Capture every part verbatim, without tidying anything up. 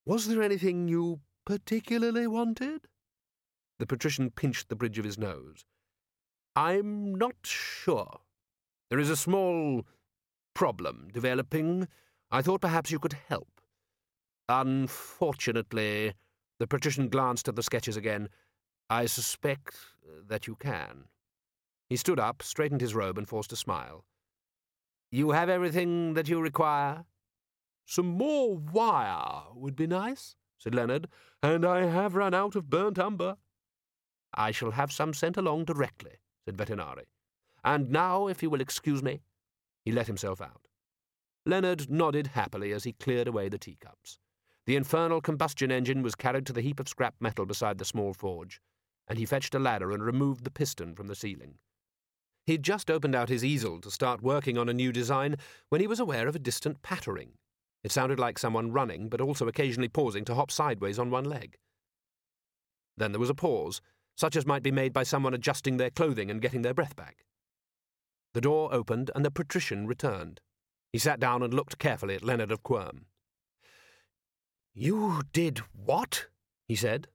Was there anything you particularly wanted? The patrician pinched the bridge of his nose. I'm not sure. There is a small problem developing. I thought perhaps you could help. Unfortunately, the patrician glanced at the sketches again. I suspect that you can. He stood up, straightened his robe, and forced a smile. You have everything that you require? Some more wire would be nice, said Leonard, and I have run out of burnt umber. I shall have some sent along directly, said Vetinari. And now, if you will excuse me. He let himself out. Leonard nodded happily as he cleared away the teacups. The infernal combustion engine was carried to the heap of scrap metal beside the small forge, and he fetched a ladder and removed the piston from the ceiling. He'd just opened out his easel to start working on a new design when he was aware of a distant pattering. It sounded like someone running, but also occasionally pausing to hop sideways on one leg. Then there was a pause, such as might be made by someone adjusting their clothing and getting their breath back. The door opened, and the patrician returned. He sat down and looked carefully at Leonard of Quirm. You did what? He said.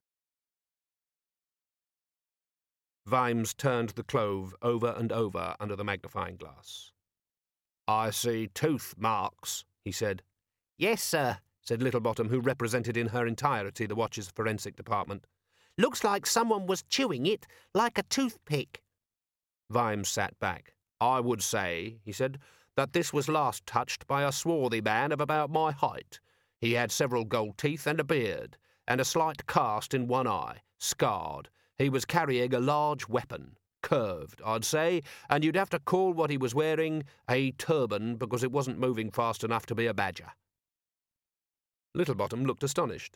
Vimes turned the clove over and over under the magnifying glass. I see tooth marks, he said. Yes, sir, said Littlebottom, who represented in her entirety the watch's forensic department. Looks like someone was chewing it like a toothpick. Vimes sat back. I would say, he said, that this was last touched by a swarthy man of about my height. He had several gold teeth and a beard, and a slight cast in one eye, scarred. He was carrying a large weapon, curved, I'd say, and you'd have to call what he was wearing a turban because it wasn't moving fast enough to be a badger. Littlebottom looked astonished.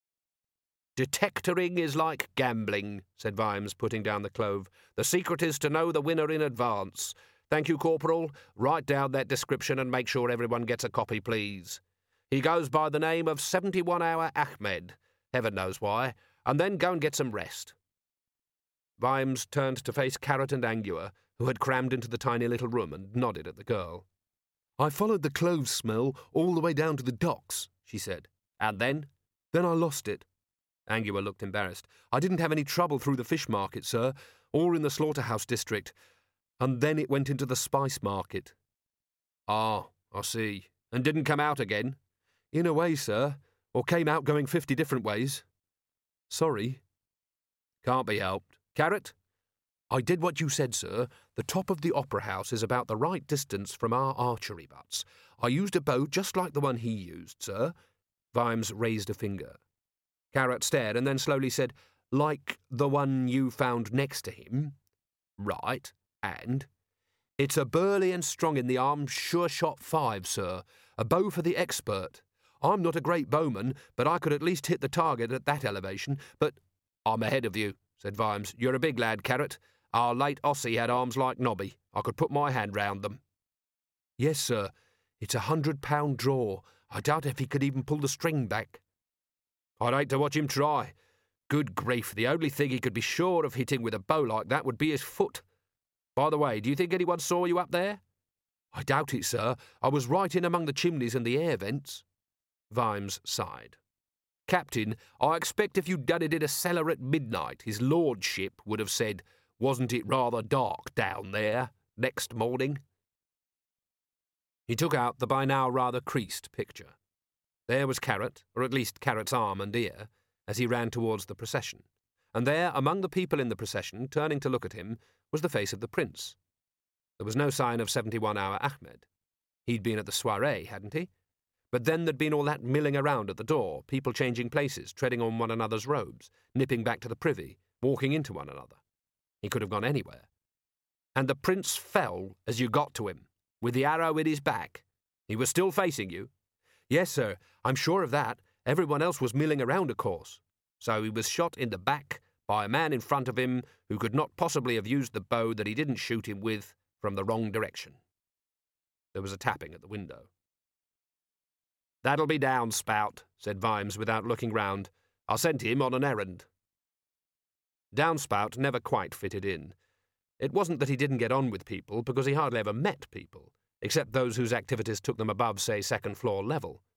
Detectoring is like gambling, said Vimes, putting down the clove. The secret is to know the winner in advance. Thank you, Corporal. Write down that description and make sure everyone gets a copy, please. He goes by the name of seventy-one hour Ahmed, heaven knows why, and then go and get some rest. Vimes turned to face Carrot and Angua, who had crammed into the tiny little room, and nodded at the girl. I followed the clove smell all the way down to the docks, she said. And then? Then I lost it. Angua looked embarrassed. I didn't have any trouble through the fish market, sir, or in the slaughterhouse district, and then it went into the spice market. Ah, I see. And didn't come out again? In a way, sir, or came out going fifty different ways. Sorry. Can't be helped. Carrot? I did what you said, sir. The top of the opera house is about the right distance from our archery butts. I used a bow just like the one he used, sir. Vimes raised a finger. Carrot stared and then slowly said, Like the one you found next to him? Right, and? It's a burly and strong in the arm sure shot five, sir. A bow for the expert. I'm not a great bowman, but I could at least hit the target at that elevation, but I'm ahead of you, said Vimes. You're a big lad, Carrot. Our late Ossie had arms like Nobby. I could put my hand round them. Yes, sir. It's a hundred-pound draw. I doubt if he could even pull the string back. I'd hate to watch him try. Good grief, the only thing he could be sure of hitting with a bow like that would be his foot. By the way, do you think anyone saw you up there? I doubt it, sir. I was right in among the chimneys and the air vents. Vimes sighed. Captain, I expect if you'd done it in a cellar at midnight, his lordship would have said, Wasn't it rather dark down there, next morning? He took out the by now rather creased picture. There was Carrot, or at least Carrot's arm and ear, as he ran towards the procession, and there, among the people in the procession, turning to look at him, was the face of the prince. There was no sign of seventy-one hour Ahmed. He'd been at the soiree, hadn't he? But then there'd been all that milling around at the door, people changing places, treading on one another's robes, nipping back to the privy, walking into one another. He could have gone anywhere. And the prince fell as you got to him, with the arrow in his back. He was still facing you. Yes, sir, I'm sure of that. Everyone else was milling around, of course. So he was shot in the back by a man in front of him who could not possibly have used the bow that he didn't shoot him with from the wrong direction. There was a tapping at the window. That'll be Downspout, said Vimes without looking round. I sent him on an errand. Downspout never quite fitted in. It wasn't that he didn't get on with people, because he hardly ever met people, except those whose activities took them above, say, second-floor level.